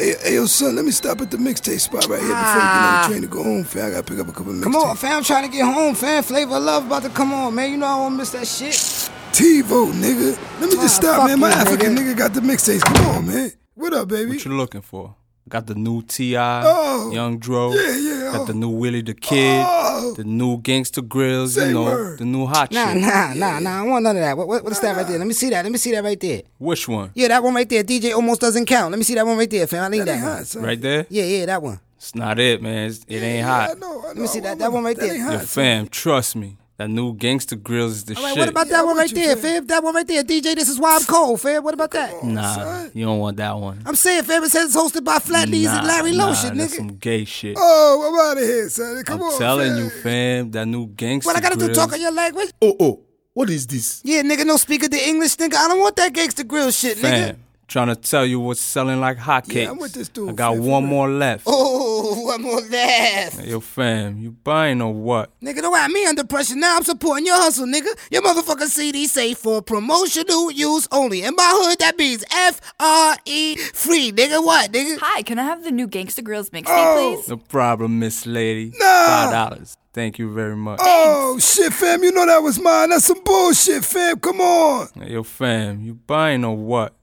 Hey, yo, son, let me stop at the mixtape spot right here before you get on the train to go home, fam. I gotta pick up a couple of mixtapes. Come on, fam, I'm trying to get home, fam. Flavor of Love about to come on, man. You know I won't miss that shit. TiVo, nigga. Let me just stop, man. My you, African nigga got the mixtapes. Come on, man. What up, baby? What you looking for? Got the new T.I., Young Dro. Yeah. Got the new Willie the Kid. The new Gangsta Grills, Say word. the new hot shit. Nah. I want none of that. What's that right there? Let me see that right there. Which one? Yeah, that one right there. DJ almost doesn't count. Let me see that one right there, fam. I need that ain't one. hot, son. Right there? Yeah, that one. It's not it, man. It ain't hot. I know. Let me see that one right there. Ain't Yo, hot, son. fam, trust me. That new Gangsta Grills is the All right, shit. what about that one right there, fam? That one right there. DJ, this is why I'm cold, fam. What about that? Nah, son. you don't want that one. I'm saying, fam, it says it's hosted by Flat Lee's and Larry Lotion, that's nigga. some gay shit. Oh, I'm out of here, son. Come I'm on, telling fam. you, fam, that new Gangsta What I gotta do, Grills. talk on your language? Oh, what is this? Yeah, nigga, no speak of the English, nigga. I don't want that gangster grill shit, nigga. Fam, trying to tell you what's selling like hotcakes. Yeah, I'm with this dude, I got fam, one for more left. Oh, one more left. Yo, fam, you buying or what? Nigga, don't have me under pressure. Now I'm supporting your hustle, nigga. Your motherfucking CD say for promotional use only. In my hood, that means F-R-E free. Nigga, what, nigga? Hi, can I have the new Gangsta Grills mixtape, Oh. please? No problem, Miss Lady. Nah. $5. Thank you very much. Oh, shit, fam. You know that was mine. That's some bullshit, fam. Come on. Yo, fam, you buying or what?